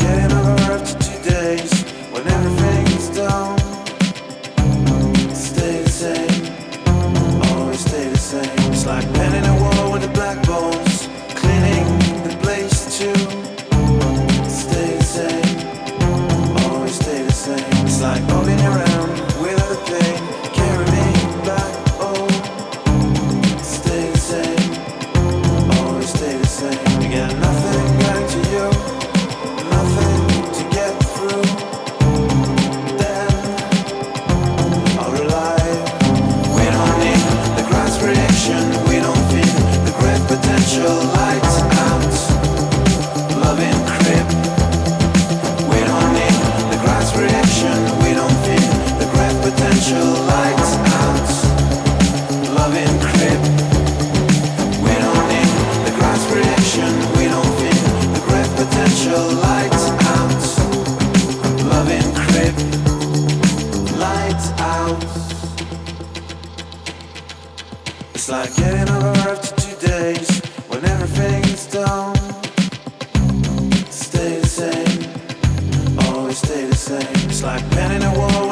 getting over after 2 days when everything's done. Stay the same, always stay the same. It's like painting a wall with the black bones, cleaning the place too. Stay the same, always stay the same. It's like holding you around without the pain, carry me back. Oh, stay the same, always stay the same. You got nothing going to you, nothing to get through. Then I'll rely. We don't need the grass reaction, we don't feel the great potential. Lights out, loving crib. We don't need the grass reaction, we don't feel the great potential. Lights out, loving crib. We don't need the grass reaction, we don't feel the great potential. Lights out, loving crib. Lights out. It's like getting over after 2 days when everything's done. Stay the same, always stay the same. It's like painting a wall